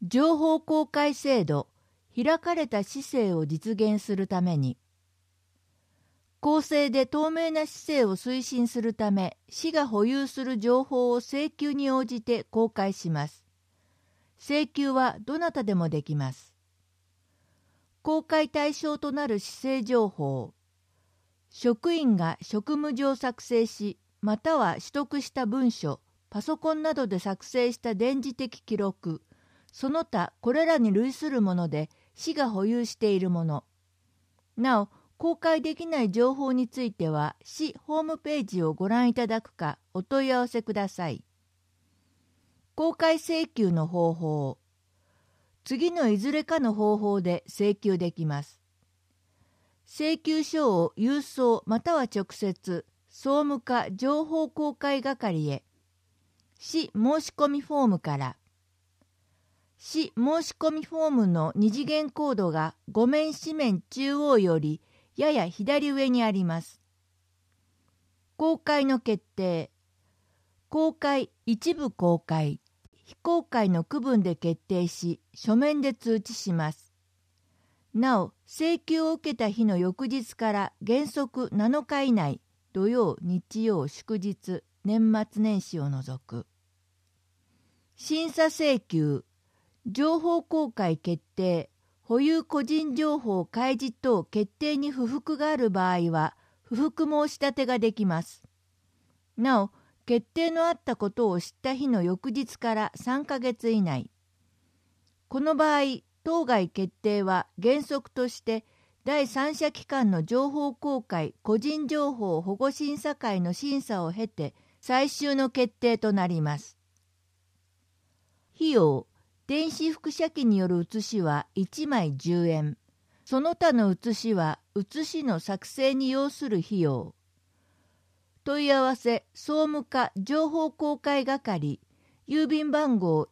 情報公開制度、開かれた市政を実現するために、公正で透明な市政を推進するため、市が保有する情報を請求に応じて公開します。請求はどなたでもできます。公開対象となる市政情報、職員が職務上作成し、または取得した文書、パソコンなどで作成した電磁的記録、その他これらに類するもので市が保有しているもの。なお、公開できない情報については、市ホームページをご覧いただくかお問い合わせください。公開請求の方法。次のいずれかの方法で請求できます。請求書を郵送または直接、総務課情報公開係へ。市申込フォームから。市申込フォームの二次元コードが5面紙面中央よりやや左上にあります。公開の決定。公開、一部公開、非公開の区分で決定し、書面で通知します。なお、請求を受けた日の翌日から原則7日以内、土曜、日曜、祝日、年末年始を除く。審査請求、情報公開決定、保有個人情報開示等決定に不服がある場合は、不服申し立てができます。なお、決定のあったことを知った日の翌日から3ヶ月以内。この場合、当該決定は原則として第三者機関の情報公開個人情報保護審査会の審査を経て最終の決定となります。費用。電子複写機による写しは1枚10円。その他の写しは写しの作成に要する費用。問い合わせ総務課情報公開係、郵便番号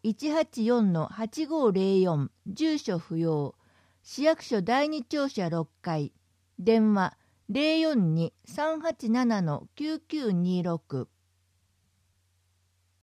184-8504、住所不要、市役所第二庁舎6階、電話 042-387-9926。